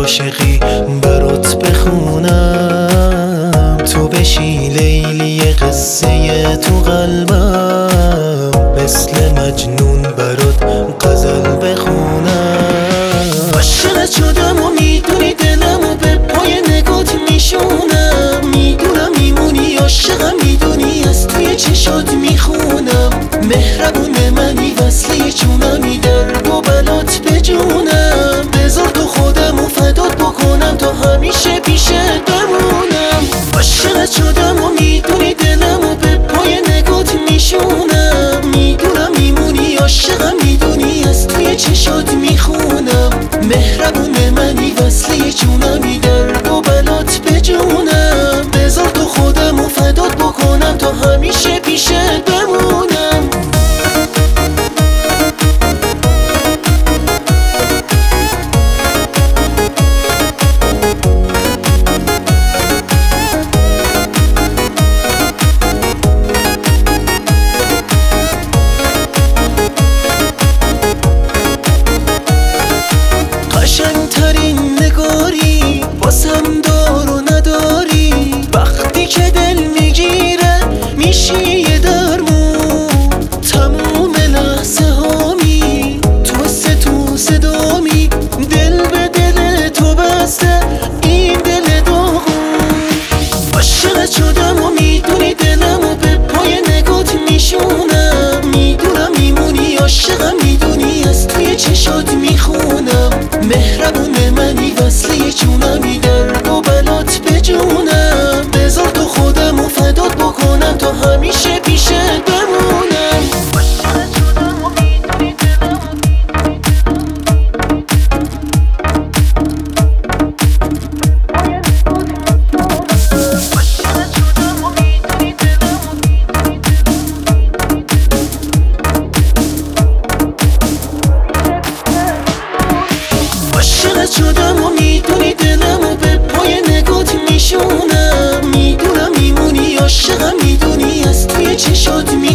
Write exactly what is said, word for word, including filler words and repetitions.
عاشقی برات بخونم، تو بشی لیلی قصه تو قلبم، مثل مجنون برات غزل بخونم. عاشقت شدم و میدونی دلمو به پای نگات میشونم، میدونم میمونی عاشقم، میدونی از توی چشات میخونم. مهربون منی وصله جونمی، درد و بلات بجونم. بذار تو خودم و فدات بکنم تا همیشه پیشت بمونم. عاشقت شدم و میدونی دلمو به پای نگات میشونم، میدونم میمونی عاشقم، میدونی از توی چشات میخونم. مهربون منی وصله جونمی، درد و بلات بجونم. بذار تو خودم و فدات بکنم تا همیشه پیشت بمونم. قشنگترین نگاری واسم دار و نداری، وقتی که دل میگیره میشی یه درمون. تموم لحظه هامی تو سه تو صدامی، دل به دل تو بسته این دل داغون. عاشقت شدم و میدونی دلمو به پای نگات میشونم، میدونم میمونی عاشقم، میدونی از توی چشات میخونم. مهربون منی وصله جونمی، درد و بلات بجونم. بذار تو خودم و فدات بکنم تا همیشه پیشت بمونم. عاشقت شدم و میدونی دلمو عاشقت شدم و میدونی دلمو به پای نگات میشونم، میدونم میمونی عاشقم، میدونی از توی چشات می